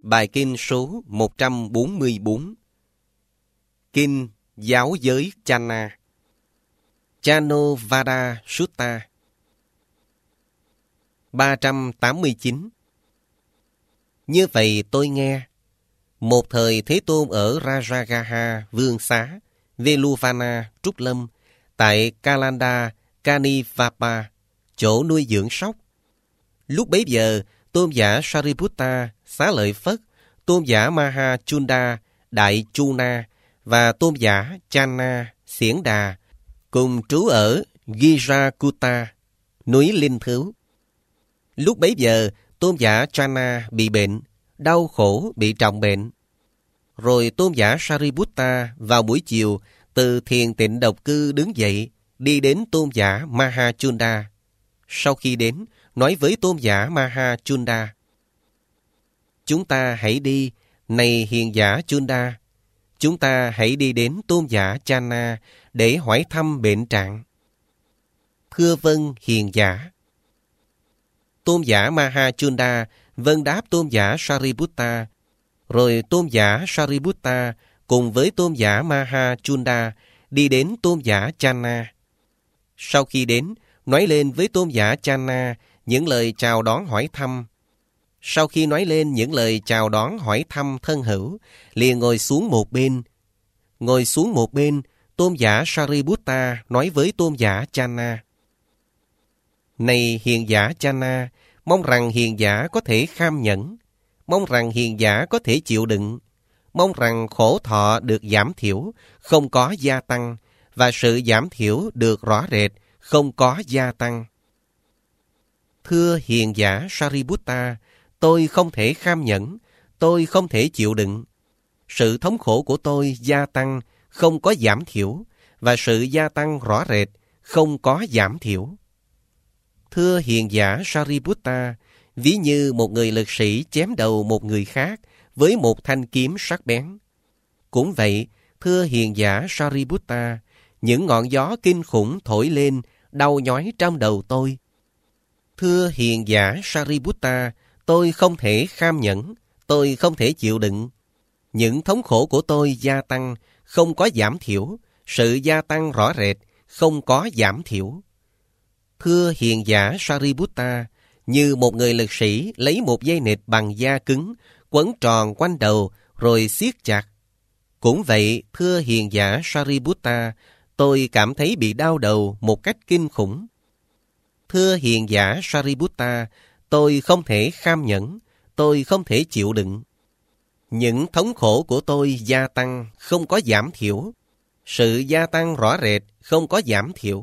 Bài kinh số 144. Kinh Giáo giới Channa, Chanovada Sutta. 389. Như vậy tôi nghe, một thời Thế Tôn ở Rajagaha Vương Xá, Veluvana Trúc Lâm, tại Kalanda Kanivapa, chỗ nuôi dưỡng sóc. Lúc bấy giờ, tôn giả Sariputta, Xá Lợi Phất, tôn giả Mahachunda, Đại Chuna và tôn giả Channa, Xiển Đà cùng trú ở Girakuta, núi Linh Thứu. Lúc bấy giờ, tôn giả Channa bị bệnh, đau khổ bị trọng bệnh. Rồi tôn giả Sariputta vào buổi chiều từ thiền tịnh độc cư đứng dậy, đi đến tôn giả Mahachunda. Sau khi đến, nói với tôn giả Mahachunda: Chúng ta hãy đi, này hiền giả Chunda. Chúng ta hãy đi đến tôn giả Channa để hỏi thăm bệnh trạng. Thưa vâng, hiền giả. Tôn giả Mahachunda vâng đáp tôn giả Sariputta. Rồi tôn giả Sariputta cùng với tôn giả Mahachunda đi đến tôn giả Channa. Sau khi đến, nói lên với tôn giả Channa những lời chào đón hỏi thăm. Sau khi nói lên những lời chào đón hỏi thăm thân hữu, liền ngồi xuống một bên. Ngồi xuống một bên, tôn giả Sariputta nói với tôn giả Channa: Này hiền giả Channa, mong rằng hiền giả có thể kham nhẫn, mong rằng hiền giả có thể chịu đựng, mong rằng khổ thọ được giảm thiểu, không có gia tăng, và sự giảm thiểu được rõ rệt, không có gia tăng. Thưa hiền giả Sariputta, tôi không thể kham nhẫn, tôi không thể chịu đựng. Sự thống khổ của tôi gia tăng, không có giảm thiểu, và sự gia tăng rõ rệt, không có giảm thiểu. Thưa hiền giả Sariputta, ví như một người lực sĩ chém đầu một người khác với một thanh kiếm sắc bén. Cũng vậy, thưa hiền giả Sariputta, những ngọn gió kinh khủng thổi lên, đau nhói trong đầu tôi. Thưa hiền giả Sariputta, tôi không thể kham nhẫn, tôi không thể chịu đựng. Những thống khổ của tôi gia tăng, không có giảm thiểu, sự gia tăng rõ rệt, không có giảm thiểu. Thưa hiền giả Sariputta, như một người lực sĩ lấy một dây nịt bằng da cứng, quấn tròn quanh đầu rồi siết chặt. Cũng vậy, thưa hiền giả Sariputta, tôi cảm thấy bị đau đầu một cách kinh khủng. Thưa hiền giả Sariputta, tôi không thể kham nhẫn, tôi không thể chịu đựng. Những thống khổ của tôi gia tăng, không có giảm thiểu. Sự gia tăng rõ rệt, không có giảm thiểu.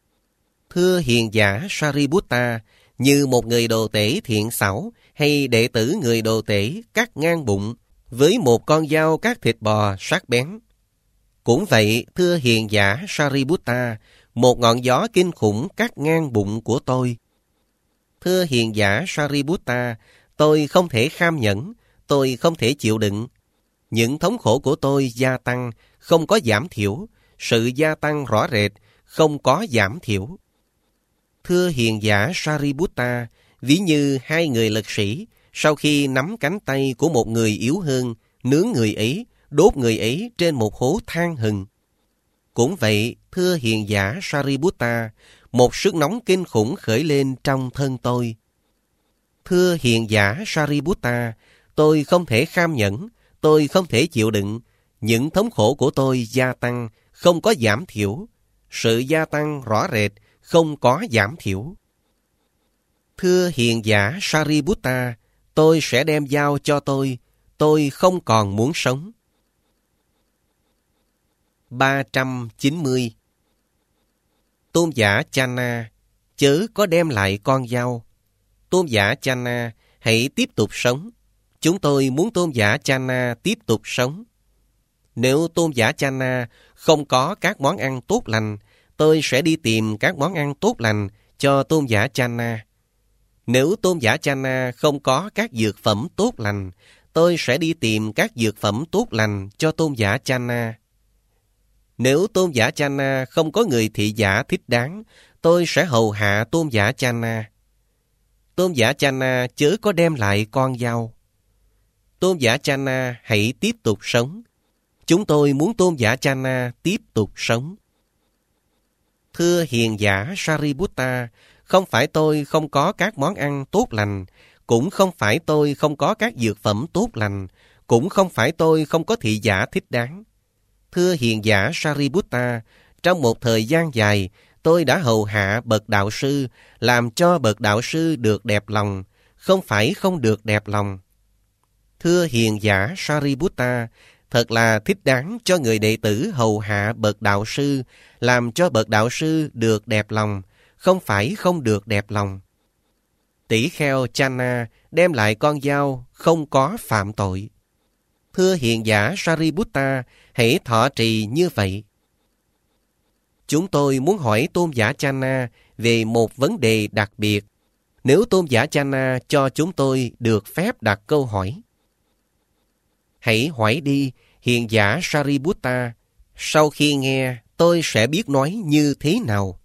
Thưa hiền giả Sariputta, như một người đồ tể thiện xảo hay đệ tử người đồ tể cắt ngang bụng với một con dao cắt thịt bò sắc bén. Cũng vậy, thưa hiền giả Sariputta, một ngọn gió kinh khủng cắt ngang bụng của tôi. Thưa hiền giả Sariputta, tôi không thể kham nhẫn, tôi không thể chịu đựng. Những thống khổ của tôi gia tăng, không có giảm thiểu, sự gia tăng rõ rệt, không có giảm thiểu. Thưa hiền giả Sariputta, ví như hai người lực sĩ, sau khi nắm cánh tay của một người yếu hơn, nướng người ấy, đốt người ấy trên một hố than hừng. Cũng vậy, thưa hiền giả Sariputta, một sức nóng kinh khủng khởi lên trong thân tôi. Thưa hiền giả Sariputta, tôi không thể kham nhẫn, tôi không thể chịu đựng. Những thống khổ của tôi gia tăng, không có giảm thiểu. Sự gia tăng rõ rệt, không có giảm thiểu. Thưa hiền giả Sariputta, tôi sẽ đem dao cho tôi không còn muốn sống. 390. Tôn giả Channa, chớ có đem lại con dao. Tôn giả Channa, hãy tiếp tục sống. Chúng tôi muốn tôn giả Channa tiếp tục sống. Nếu tôn giả Channa không có các món ăn tốt lành, tôi sẽ đi tìm các món ăn tốt lành cho tôn giả Channa. Nếu tôn giả Channa không có các dược phẩm tốt lành, tôi sẽ đi tìm các dược phẩm tốt lành cho tôn giả Channa. Nếu tôn giả Channa không có người thị giả thích đáng, tôi sẽ hầu hạ tôn giả Channa. Tôn giả Channa chớ có đem lại con dao. Tôn giả Channa hãy tiếp tục sống. Chúng tôi muốn Tôn giả Channa tiếp tục sống. Thưa hiền giả Sariputta, không phải tôi không có các món ăn tốt lành, cũng không phải tôi không có các dược phẩm tốt lành, cũng không phải tôi không có thị giả thích đáng. Thưa hiền giả Sariputta, trong một thời gian dài, tôi đã hầu hạ bậc đạo sư, làm cho bậc đạo sư được đẹp lòng, không phải không được đẹp lòng. Thưa hiền giả Sariputta, thật là thích đáng cho người đệ tử hầu hạ bậc đạo sư, làm cho bậc đạo sư được đẹp lòng, không phải không được đẹp lòng. Tỷ kheo Channa đem lại con dao, không có phạm tội. Thưa hiền giả Sariputta, hãy thọ trì như vậy. Chúng tôi muốn hỏi Tôn giả Channa về một vấn đề đặc biệt. Nếu Tôn giả Channa cho chúng tôi được phép đặt câu hỏi. Hãy hỏi đi, hiền giả Sariputta. Sau khi nghe, tôi sẽ biết nói như thế nào.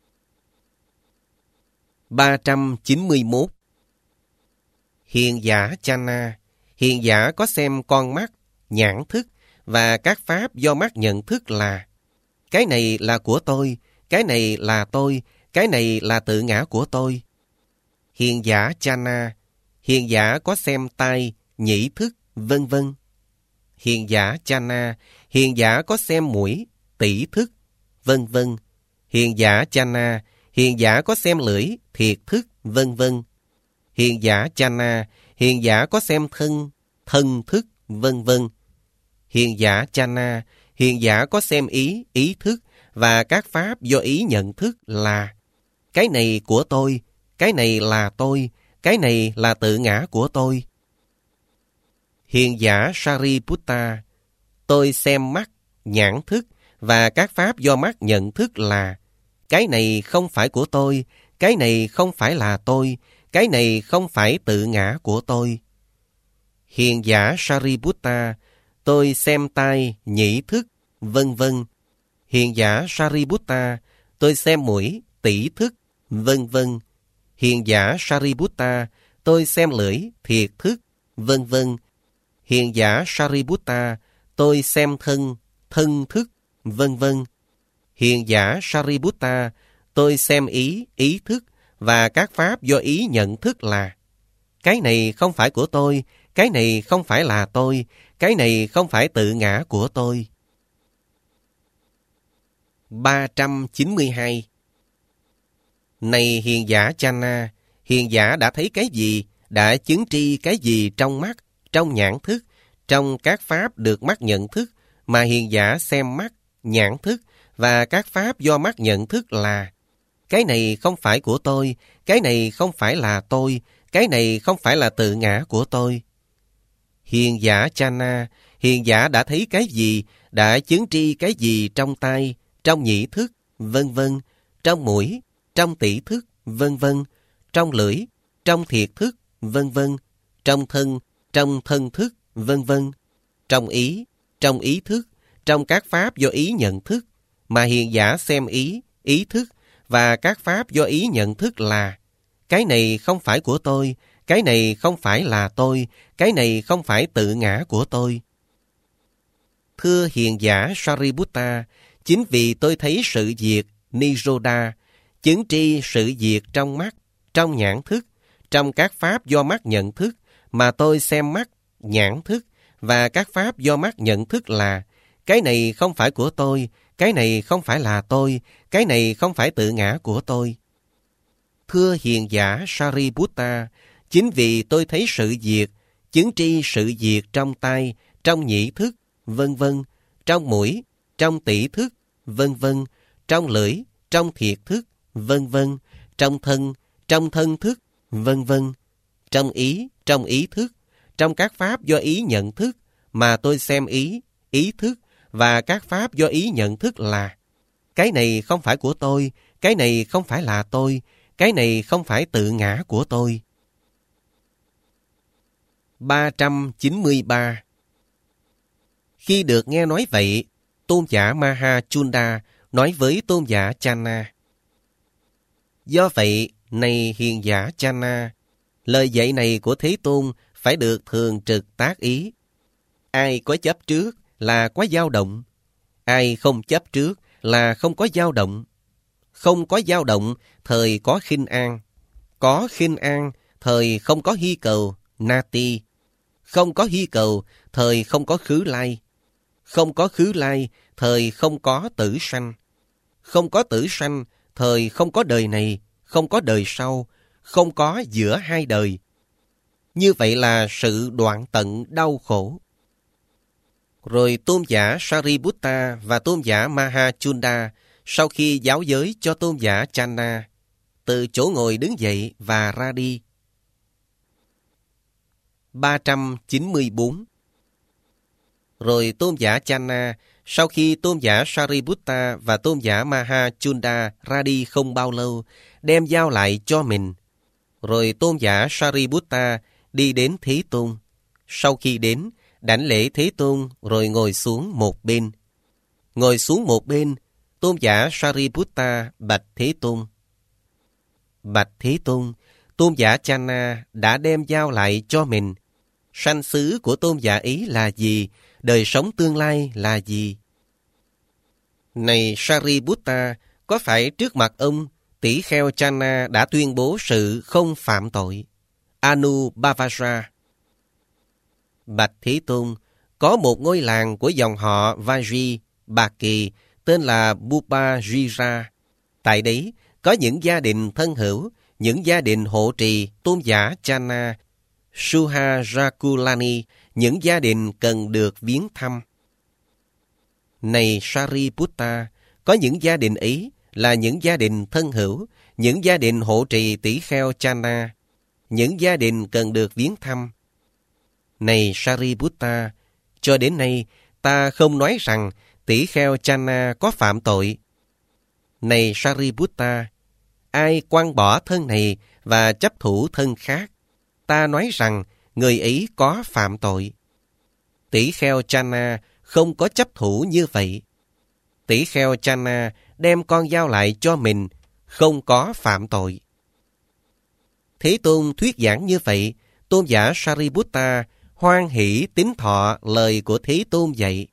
391. Hiền giả Channa, hiền giả có xem con mắt, nhãn thức và các pháp do mắt nhận thức là cái này là của tôi, cái này là tôi, cái này là tự ngã của tôi. Hiền giả Channa, hiền giả có xem tai, nhĩ thức, vân vân. Hiền giả Channa, hiền giả có xem mũi, tỷ thức, vân vân. Hiền giả Channa, hiền giả có xem lưỡi, thiệt thức, vân vân. Hiền giả Channa, hiền giả có xem thân, thân thức, vân vân. Hiền giả Channa, hiền giả có xem ý, ý thức và các pháp do ý nhận thức là cái này của tôi, cái này là tôi, cái này là tự ngã của tôi. Hiền giả Sariputta, tôi xem mắt, nhãn thức và các pháp do mắt nhận thức là cái này không phải của tôi, cái này không phải là tôi, cái này không phải tự ngã của tôi. Hiền giả Sariputta, tôi xem tai, nhĩ thức, vân vân. Hiền giả Sariputta, tôi xem mũi, tỷ thức, vân vân. Hiền giả Sariputta, tôi xem lưỡi, thiệt thức, vân vân. Hiền giả Sariputta, tôi xem thân, thân thức, vân vân. Hiền giả Sariputta, tôi xem ý, ý thức và các pháp do ý nhận thức là cái này không phải của tôi, cái này không phải là tôi, cái này không phải tự ngã của tôi. 392. Này hiền giả Channa, hiền giả đã thấy cái gì, đã chứng tri cái gì trong mắt, trong nhãn thức, trong các pháp được mắt nhận thức, mà hiền giả xem mắt, nhãn thức và các pháp do mắt nhận thức là cái này không phải của tôi, cái này không phải là tôi, cái này không phải là tự ngã của tôi. Hiền giả Channa, hiền giả đã thấy cái gì, đã chứng tri cái gì trong tai, trong nhĩ thức, vân vân, trong mũi, trong tỷ thức, vân vân, trong lưỡi, trong thiệt thức, vân vân, trong thân thức, vân vân, trong ý thức, trong các pháp do ý nhận thức, mà hiền giả xem ý, ý thức và các pháp do ý nhận thức là cái này không phải của tôi, cái này không phải là tôi, cái này không phải tự ngã của tôi. Thưa hiền giả Sariputta, chính vì tôi thấy sự diệt, Nirodha, chứng tri sự diệt trong mắt, trong nhãn thức, trong các pháp do mắt nhận thức, mà tôi xem mắt, nhãn thức và các pháp do mắt nhận thức là cái này không phải của tôi, cái này không phải là tôi, cái này không phải tự ngã của tôi. Thưa hiền giả Sariputta, chính vì tôi thấy sự diệt, chứng tri sự diệt trong tai, trong nhĩ thức, vân vân, trong mũi, trong tỷ thức, vân vân, trong lưỡi, trong thiệt thức, vân vân, trong thân thức, vân vân, trong ý thức, trong các pháp do ý nhận thức, mà tôi xem ý, ý thức và các pháp do ý nhận thức là cái này không phải của tôi, cái này không phải là tôi, cái này không phải tự ngã của tôi. 393. Khi được nghe nói vậy, tôn giả Mahachunda nói với tôn giả Channa: do vậy, này hiền giả Channa, lời dạy này của Thế Tôn phải được thường trực tác ý. Ai có chấp trước là có dao động. Ai không chấp trước là không có dao động. Không có dao động, thời có khinh an. Có khinh an, thời không có hy cầu, nati. Không có hy cầu, thời không có khứ lai. Không có khứ lai, thời không có tử sanh. Không có tử sanh, thời không có đời này, không có đời sau, không có giữa hai đời. Như vậy là sự đoạn tận đau khổ. Rồi tôn giả Sariputta và tôn giả Mahachunda sau khi giáo giới cho tôn giả Channa, từ chỗ ngồi đứng dậy và ra đi. 394. Rồi tôn giả Channa sau khi tôn giả Sariputta và tôn giả Mahachunda ra đi không bao lâu, đem giao lại cho mình. Rồi tôn giả Sariputta đi đến Thế Tôn. Sau khi đến, đảnh lễ Thế Tôn rồi ngồi xuống một bên. Ngồi xuống một bên, tôn giả Sariputta bạch Thế Tôn. Bạch Thế Tôn, tôn giả Channa đã đem giao lại cho mình. Sanh xứ của tôn giả ấy là gì? Đời sống tương lai là gì? Này Sariputta, có phải trước mặt ông, tỷ kheo Channa đã tuyên bố sự không phạm tội? Anubhavara. Bạch Thế Tôn, có một ngôi làng của dòng họ Vaji, Bạc Kỳ, tên là Bupajira. Tại đấy, có những gia đình thân hữu, những gia đình hộ trì tôn giả Channa, Suharakulani, những gia đình cần được viếng thăm. Này Sariputta, có những gia đình ấy là những gia đình thân hữu, những gia đình hộ trì tỷ kheo Channa, những gia đình cần được viếng thăm. Này Sariputta, cho đến nay ta không nói rằng tỷ kheo Channa có phạm tội. Này Sariputta, ai quăng bỏ thân này và chấp thủ thân khác, ta nói rằng người ấy có phạm tội. Tỷ kheo Channa không có chấp thủ như vậy. Tỷ kheo Channa đem con dao lại cho mình, không có phạm tội. Thế Tôn thuyết giảng như vậy, tôn giả Sariputta hoan hỷ tín thọ lời của Thế Tôn dạy.